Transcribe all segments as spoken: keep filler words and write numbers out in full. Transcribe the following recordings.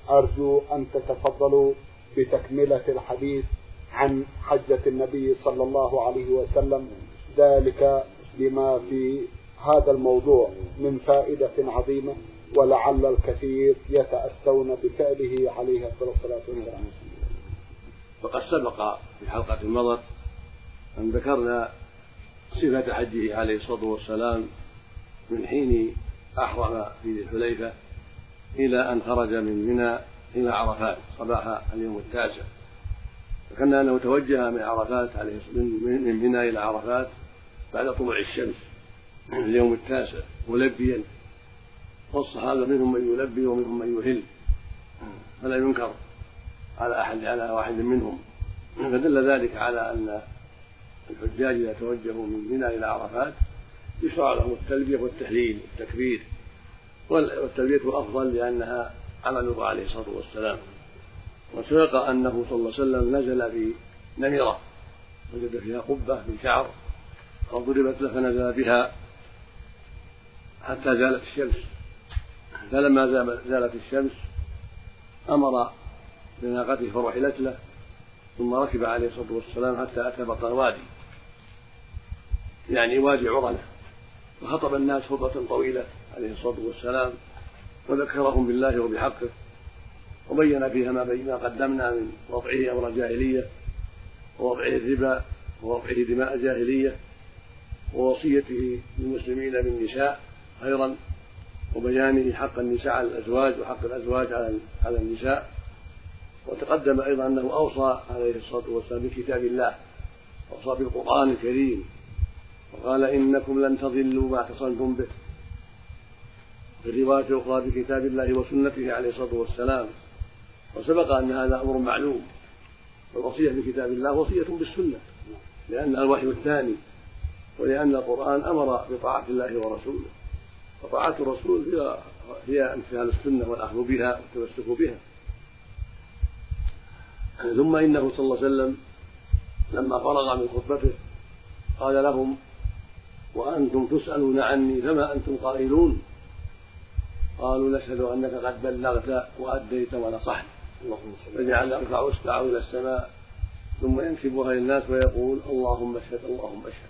أرجو أن تتفضلوا بتكملة الحديث عن حجة النبي صلى الله عليه وسلم، ذلك لما في هذا الموضوع من فائدة عظيمة، ولعل الكثير يتأسون بفعله عليه الصلاة والسلام. وقد سبق في حلقة مضت أن ذكرنا صفة حجه عليه الصلاة والسلام من حين أحرم في ذي الحليفة إلى أن خرج من منى إلى عرفات صباح اليوم التاسع. فكان أنه توجه من عرفات عليه من منى إلى عرفات بعد طلوع الشمس في اليوم التاسع ملبيا، والصحابة منهم من يلبي ومنهم من يهل، فلا ينكر على أحد على واحد منهم. فدل ذلك على أن الحجاج إذا توجهوا من منى إلى عرفات يشرع لهم التلبية والتهليل والتكبير، والتلبية أفضل لأنها عمله عليه الصلاة والسلام. وسبق أنه صلى الله عليه وسلم نزل في نمرة وجد فيها قبة من شعر قد ضربت له فنزل بها حتى زالت الشمس، فلما زالت الشمس أمر بناقته فرحلت له، ثم ركب عليه الصلاة والسلام حتى أتى بطن وادي يعني وادي عرنة، وخطب الناس خطبة طويلة عليه الصلاة والسلام وذكرهم بالله وبحقه، وبين فيها ما قدمنا من وضعه أمر الجاهلية ووضعه الربا ووضعه دماء الجاهلية ووصيته للمسلمين بالنساء خيرا، وبيانه حق النساء على الأزواج وحق الأزواج على النساء. وتقدم أيضا أنه أوصى عليه الصلاة والسلام بكتاب الله، أوصى بالقرآن الكريم وقال إنكم لن تضلوا ما اعتصمتم به، في الرواية الأخرى بكتاب الله وسنته عليه الصلاة والسلام. وسبق أن هذا أمر معلوم، والوصية بكتاب الله وصية بالسنة لأنها الوحي الثاني، ولأن القرآن أمر بطاعة الله ورسوله، وطاعة الرسول هي امتثال السنة والأخذ بها والتمسك بها. ثم إنه صلى الله عليه وسلم لما فرغ من خطبته قال لهم وأنتم تسألون عني فما أنتم قائلون؟ قالوا نشهد أنك قد بلغت وأديت ونصحت. فجعل يرفع إصبعه إلى السماء ثم ينكبها للناس ويقول اللهم اشهد اللهم اشهد.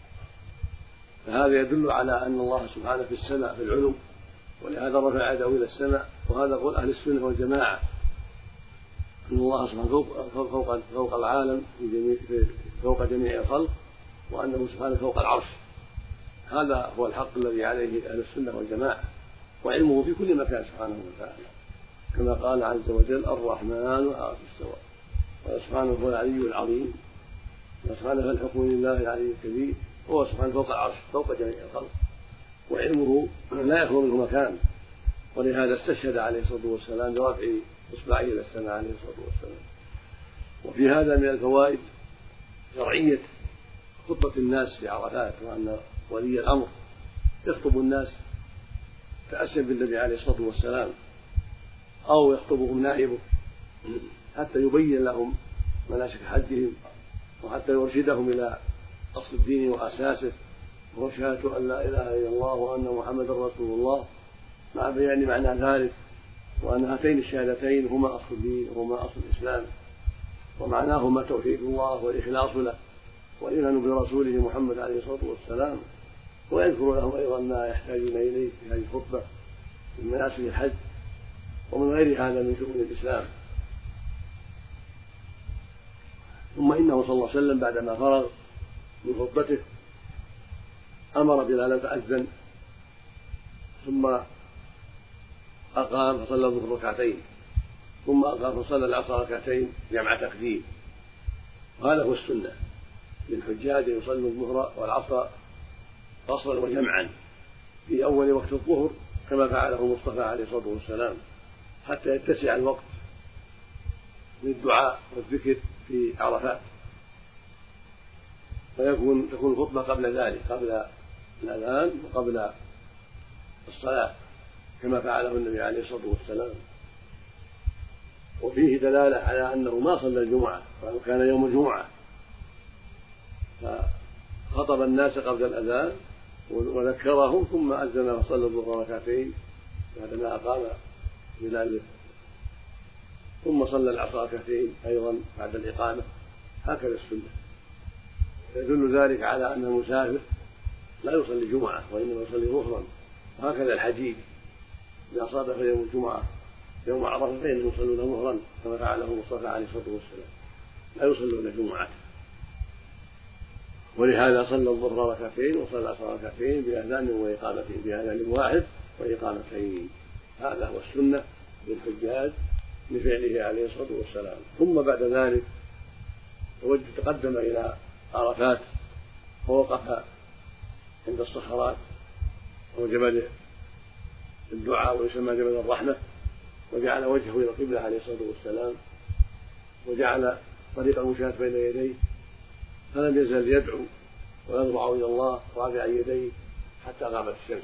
فهذا يدل على أن الله سبحانه في السماء في العلو، ولهذا رفع يده إلى السماء. وهذا قول أهل السنة والجماعة أن الله سبحانه فوق, فوق, فوق العالم في جميع فوق جميع الخلق، وأنه سبحانه فوق العرش. هذا هو الحق الذي عليه أهل السنة والجماعة، وعلمه في كل مكان سبحانه وتعالى، كما قال عز وجل الرحمن على العرش استوى، وسبحانه هو العلي العظيم، وسبحانه فالحكم لله العلي الكبير، وهو سبحانه فوق العرش فوق جميع الخلق، وعلمه لا يخلو منه مكان. ولهذا استشهد عليه الصلاة والسلام برفع إصبعه إلى السماء عليه الصلاة والسلام. وفي هذا من الفوائد شرعية خطبة الناس في عرفات، وأن ولي الأمر يخطب الناس تأسيا بالنبي عليه الصلاة والسلام، أو يخطبهم نائبه حتى يبين لهم مناسك حجهم، وحتى يرشدهم إلى أصل الدين وأساسه، وهو شهادة أن لا إله إلا الله وأن محمدا رسول الله، مع بيان معنى ذلك، وأن هاتين الشهادتين هما أصل الدين وهما أصل الإسلام، ومعناهما توحيد الله والإخلاص له والإيمان برسوله محمد عليه الصلاة والسلام. ويذكر لهم أيضا ما يحتاجون إليه في هذه الخطبة من مناسك الحج ومن غير هذا من شؤون الإسلام. ثم إنه صلى الله عليه وسلم بعدما فرغ من خطبته أمر بلالا فأذن، ثم أقام فصلى الظهر ركعتين، ثم أقام فصلى العصر ركعتين جمع تقديم. وهذا هو السنة للحجاج يصلوا الظهر والعصر قصرا وجمعا في أول وقت الظهر كما فعله المصطفى عليه الصلاة والسلام، حتى يتسع الوقت للدعاء والذكر في عرفات، فيكون تكون الخطبة قبل ذلك، قبل الأذان وقبل الصلاة كما فعله النبي عليه الصلاة والسلام. وفيه دلالة على أنه ما صلى الجمعة، وأنه كان يوم الجمعة، فخطب الناس قبل الأذان وذكرهم ثم أذن وصلى الظهر ركعتين بعدما أقام بلال ثم صلى العصر ركعتين أيضا بعد الإقامة، هكذا السنة. يدل ذلك على أن المسافر لا يصلي جمعة وإنما يصلي ظهرا، وهكذا الحجيج إذا صادف يوم الجمعة يوم عرفة فإنهم يصلون ظهرا كما فعله المصطفى عليه الصلاة والسلام، لا يصلون جمعة. ولهذا صلى الظهر ركعتين وصلى العصر ركعتين بأذان وإقامتين، بأذان واحد وإقامتين. هذا هو السنة للحجاج لفعله عليه الصلاة والسلام. ثم بعد ذلك تقدم إلى عرفات ووقف عند الصخرات وجبل الدعاء ويسمى جبل الرحمة، وجعل وجهه إلى القبلة عليه الصلاة والسلام، وجعل طريق المشاة بين يديه، فلم يزل يدعو ويضرع إلى الله رافعا يديه حتى غابت الشمس.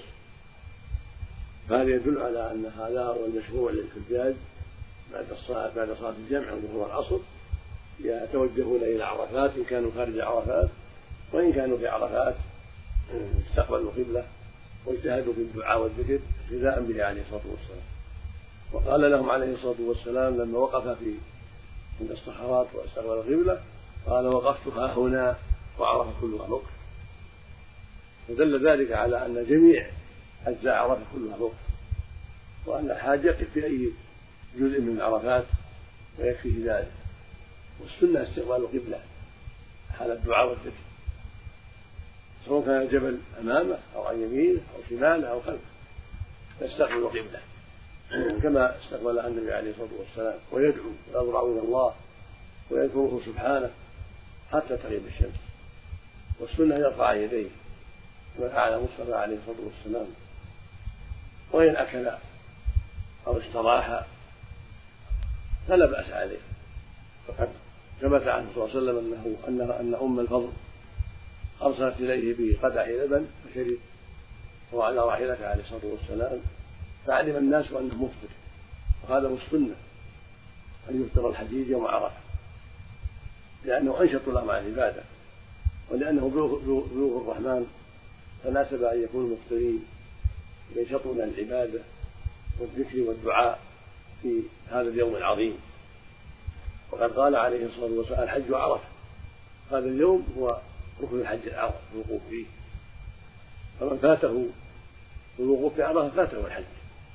فهذا يدل على أن هذا هو المشروع للحجاج بعد الصلاة بعد صلاة الجمع الظهر والعصر يتوجهون إلى عرفات إن كانوا خارج عرفات، وإن كانوا في عرفات استقبلوا القبلة واجتهدوا في الدعاء والذكر اقتداء به عليه الصلاة والسلام. وقال لهم عليه الصلاة والسلام لما وقف في عند الصخرات واستقبل القبلة قال: وقفت ها هنا وعرف كلها موقف. ودل ذلك على أن جميع أجزاء عرفة كلها موقف، وأن الحاج يقف في أي جزء من عرفات ويكفيه ذلك. والسنة استقبال القبلة حال الدعاء والذكر، سواء كان الجبل أمامه أو عن يمينه أو شماله أو خلفه، يستقبل القبلة كما استقبل النبي عليه الصلاة والسلام، ويدعو ويضرع إلى الله ويذكره سبحانه حتى تغيب الشمس. والسنة يرفع يديه كما فعل المصطفى عليه الصلاة والسلام، وإن أكل أو استراح فلا بأس عليه، فقد ثبت عنه صلى الله عليه وسلم أنه أن أن أم الفضل أرسلت إليه بقدح لبن فشرب وهو على راحلته عليه الصلاة والسلام، فعلم الناس أنه مفطر، وهذا هو السنة أن يفطر الحجيج يوم عرفة، لأنه أنشط لهم عن العبادة، ولأنه بلوغ الرحمن فناسب أن يكونوا مفطرين ينشطون العبادة والذكر والدعاء في هذا اليوم العظيم. وقد قال عليه الصلاة والسلام: الحج عرفة. هذا اليوم هو ركن الحج الأعظم الوقوف فيه، فمن فاته الوقوف في عرفة فاته الحج.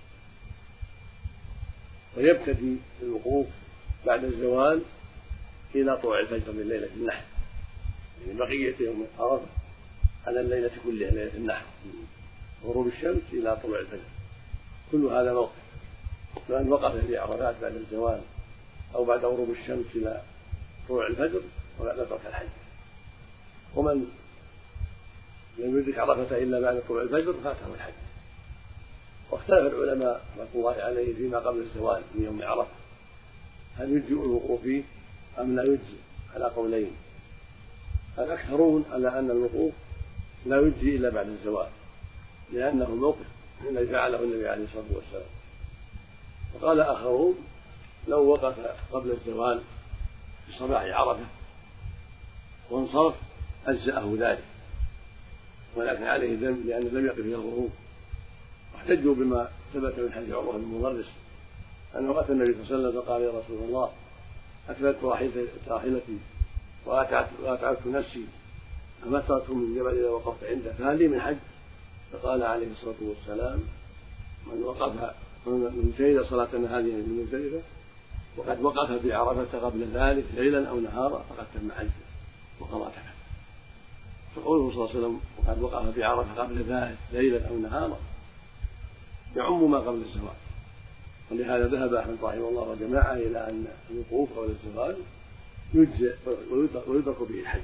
ويبتدي الوقوف بعد الزوال إلى طلوع الفجر من ليلة النحر، يعني بقية يوم عرفة على الليلة كلها ليلة النحر، غروب الشمس إلى طلوع الفجر، كل هذا موقف. فمن وقف في عرفات بعد الزوال أو بعد غروب الشمس إلى طلوع الفجر فقد أدرك الحج. ومن لم يدرك عرفة إلا بعد طلوع الفجر فاته الحج. واختلف العلماء رحمة الله عليه فيما قبل الزوال من يوم عرفة، هل يجزئ الوقوف فيه أم لا يجزئ، على قولين. الأكثرون على أن الوقوف لا يجزي إلا بعد الزوال، لأنه الموقف الذي فعله النبي عليه الصلاة والسلام. وقال آخرون لو وقف قبل الزوال في صباح عرفة وانصرف أجزأه ذلك، ولكن عليه ذنب لأنه لم يقف إلى الغروب. واحتجوا بما ثبت من حديث عروة بن مضرس أنه أتى النبي صلى الله عليه وسلم فقال: يا رسول الله، أكلت راحلتي وأتعبت نفسي، أما تركت من جبل إذا وقفت عنده فهل لي من حج؟ فقال عليه الصلاة والسلام: من وقف من شهد صلاتنا هذه من مزدلفة وقد وقف بعرفة قبل ذلك ليلا أو نهارا فقد تم حجه وقضى تفته. فقوله صلى الله عليه وسلم وقد وقف بعرفة قبل ذلك ليلا أو نهارا يعم ما قبل الزوال. ولهذا ذهب أحمد رحمه الله وجماعة إلى أن الوقوف قبل الزوال يجزئ ويدرك به الحج.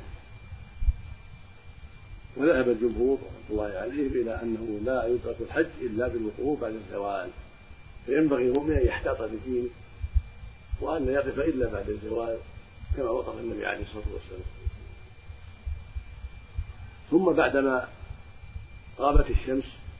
وذهب الجمهور رحمه الله عليه إلى أنه لا يدرك الحج إلا بالوقوف بعد الزوال، فينبغي المؤمن أن يحتاط بدينه وأن يقف إلا بعد الزوال كما وقف النبي عليه الصلاة والسلام. ثم بعدما غابت الشمس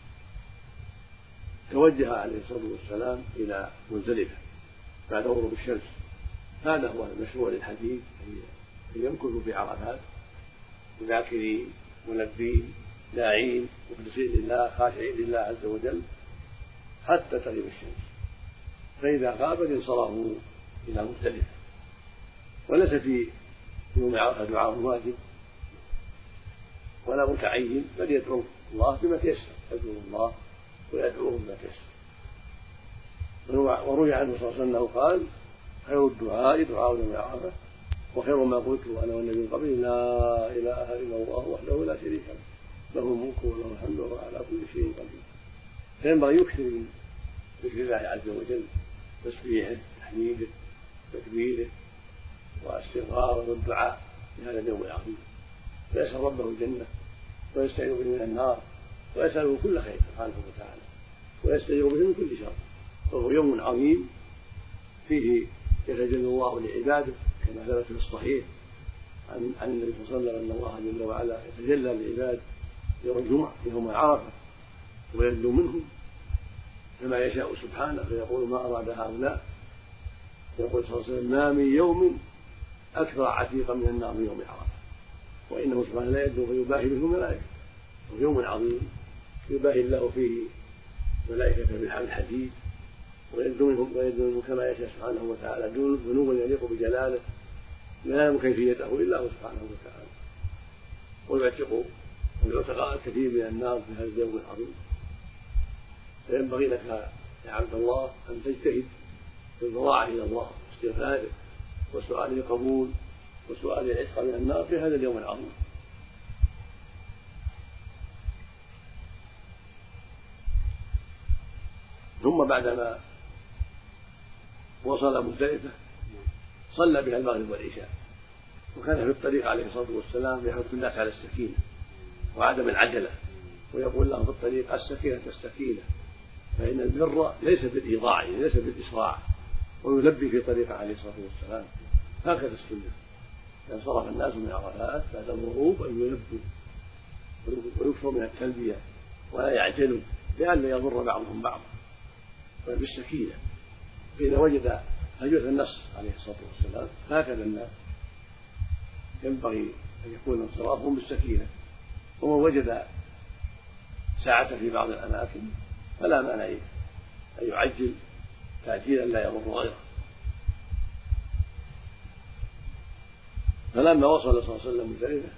توجه عليه الصلاة والسلام إلى مزدلفة بعد غروب الشمس. هذا هو المشروع للحديث، أن يمكثوا في عرفات ذاكرين ملبين داعين مخلصين لله خاشعين لله عز وجل حتى تغيب الشمس، فإذا غابت انصرفوا إلى مزدلفة. وليس في يوم عرفة دعاء واجب ولا متعين، بل يدعو الله بما تيسر، يدعو الله ويدعوه بما تيسر. وروي عنه صلى الله عليه وسلم قال: خير الدعاء دعاء يوم عرفة، وخير ما قلت انا والنبي من قبل: لا اله الا الله وحده لا شريك له، له الملك وله الحمد وهو على كل شيء قدير. فينبغي يكثر من ذكر الله عز وجل، تسبيحه، تحميده، تكبيره، والاستغفار والدعاء في هذا اليوم العظيم، ويسأل ربه الجنة، ويستعيذ به من النار، ويسأله كل خير سبحانه وتعالى، ويستعيذ به من كل شر. وهو يوم عظيم فيه يتجلى الله لعباده كما ثبت في الصحيح عن عن النبي صلى الله عليه وسلم ان الله جل وعلا يتجلى للعباد يوم الجمعه يوم عرفه ويدنو منهم كما يشاء سبحانه، فيقول: ما اراد هؤلاء. يقول صلى الله عليه وسلم: ما من يوم اكثر عتيقا من النار من يوم عرفه، وانه سبحانه لا يدنو فيباهي به الملائكه. ويوم عظيم يباهي الله فيه ملائكته بالحديد، ويدنو منهم ويدنو كما يشاء سبحانه وتعالى ذنوبا يليق بجلاله لا يعلم كيفيته الا هو سبحانه وتعالى، ويعتق ويعتق الكثير من النار في هذا اليوم العظيم. فينبغي لك يا عبد الله ان تجتهد في الضراعه الى الله واستغفاره وسؤال القبول وسؤال العتق من النار في هذا اليوم العظيم. ثم بعدما وصل مزدلفة صلى بها المغرب والعشاء، وكان في الطريق عليه الصلاة والسلام يحث الناس على السكينة وعدم العجلة، ويقول لهم في الطريق: السكينة السكينة، فإن البر ليس بالإيضاع ليس بالإسراع، ويلبي في طريقه عليه الصلاة والسلام. هكذا السنة، إذا انصرف الناس من عرفات بعد الغروب أن يلبوا ويكثروا من التلبية ولا يعجلوا لئلا يضر بعضهم بعضا، بل بالسكينة. فإذا وجد هجوة النص عليه الصلاة والسلام هكذا الناس ينبغي أن يكون انصرافهم بالسكينة، ومن وجد ساعة في بعض الأماكن فلا مانع أن يعجل تعجيلا لا يضر غيره. فلما وصل صلى الله عليه وسلم مزدلفة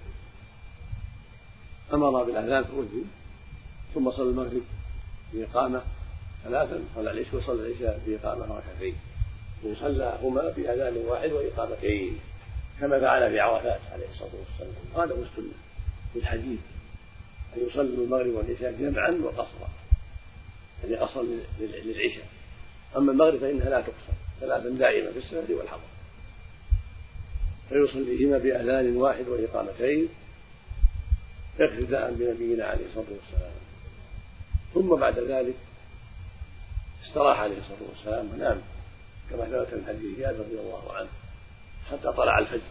أمر بالأذان فأذن، ثم صلى المغرب بإقامة ثلاثا، صلى العشاء وصلى العشاء بإقامة ركعتين، وصلىهما بأذان واحد وإقامتين كما فعل في عرفات عليه الصلاة والسلام. هذا هو السنة في الحديث، أن يصلوا المغرب والعشاء جمعا وقصرا، يعني قصرا للعشاء. أما المغرب فإنها لا تقصر، ثلاثا دائما في السفر والحضر، فيصليهما بأذان واحد وإقامتين اقتداء بنبينا عليه الصلاة والسلام. ثم بعد ذلك استراح عليه الصلاة والسلام ونام كما ثبت من حديث جابر رضي الله عنه حتى طلع الفجر.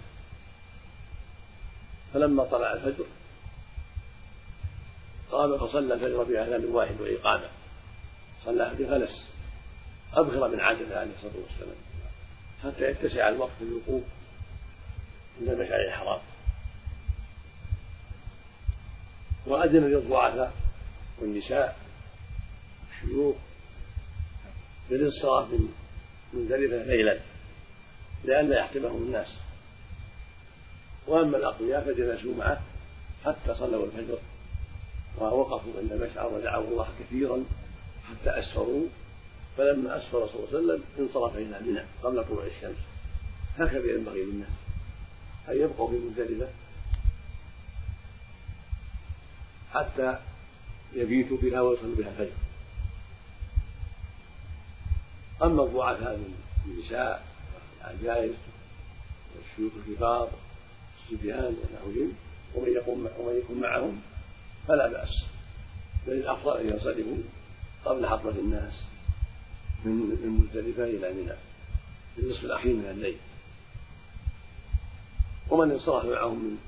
فلما طلع الفجر قام فصلى الفجر بأذان واحد وإقامة، صلى بغلس أبغر من عادته عليه الصلاة والسلام حتى يتسع الوقت للوقوف عند المشعر الحرام، وأذن للضعفاء والنساء والشيوخ بالانصراف من مزدلفة ليلا لئلا يحطمهم الناس. وأما الأقوياء فجلسوا معه حتى صلوا الفجر ووقفوا عند المشعر ودعوا الله كثيرا حتى أسفروا، فلما أسفر صلى الله عليه وسلم انصرف إلى منى قبل طلوع الشمس. هكذا ينبغي للناس أن يبقوا في مزدلفة حتى يبيتوا بها ويصلوا بها الفجر. أما الضعفاء من النساء والعجائز والشيوخ الكبار والصبيان ونحوهم ومن يكون ومن يكون معهم فلا بأس، بل الأفضل أن ينصرفوا قبل حضرة الناس من مزدلفة إلى منى في النصف الأخير من الليل. ومن انصرف معهم من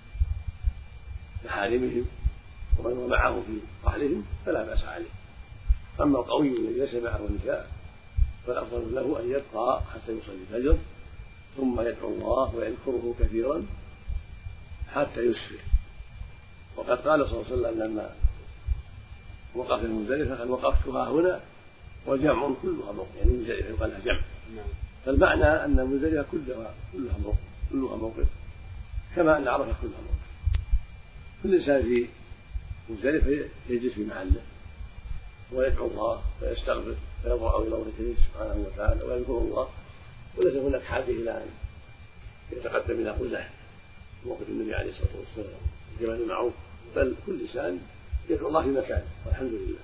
محارمهم ومن هو معهم في رحلهم فلا بأس عليه. أما القوي الذي ليس معه النساء فالأفضل له أن يبقى حتى يصلي الفجر ثم يدعو الله ويذكره كثيرا حتى يسفر. وقد قال صلى الله عليه وسلم لما وقف المزدلفة: قد وقفتها هنا وجمع كلها موقف، يعني المزدلفة يقال لها جمع، فالمعنى أن مزدلفة كلها كلها موقف كلها موقف كما أن عرفة كلها موقف. كل إنسان في مزدلفة يجلس في محله ويدعو الله ويستغفر ويضرع إلى وجهه سبحانه وتعالى ويذكر الله، وليس هناك حاجة إلى أن يتقدم إلى قزح موقف النبي عليه الصلاة والسلام كما معروف، بل كل إنسان يدعو الله في مكانه والحمد لله.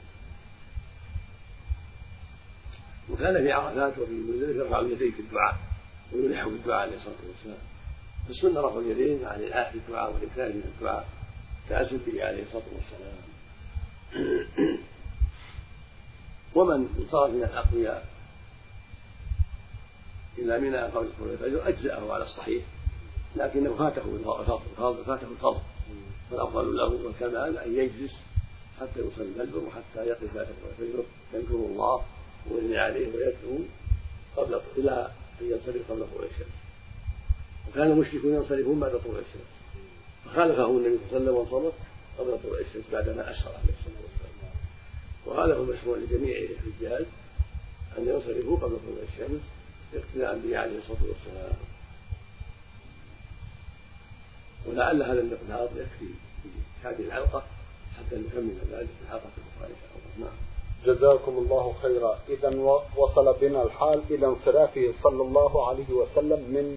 وكان في عرفات وفي مزدلفة يرفع اليدين في الدعاء ويلح في الدعاء عليه الصلاة والسلام. فالسنة رفع اليدين عن الآخر في الدعاء والإكثار من الدعاء كأسد به عليه الصلاة والسلام. ومن صار من الأقوياء إلى منى قبل طلوع الفجر أجزأه على الصحيح، لكنه فاته الفضل فاته الفضل فالأفضل له والكمال أن يجلس حتى يوصل الفجر وحتى يقف بعد الفجر يذكر الله ويثني عليه ويدعو قبل إلى أن ينصرف قبل طلوع الشمس. وكان المشركون ينصرفون بعد طلوع الشمس فخالفه النبي صلى الله عليه وسلم وانصرف قبل طلوع الشمس بعدما أشرع عليه الصلاة والسلام. وهذا هو المشروع لجميع الحجاج أن ينصرفوا قبل طلوع الشمس اقتداء به عليه الصلاة والسلام. ولعل هذا المقدار يكفي في هذه الحلقة حتى نكمل ذلك في الحلقة الأخرى إن شاء الله. نعم. جزاكم الله خيرا. إذا وصل بنا الحال إلى انصرافه صلى الله عليه وسلم من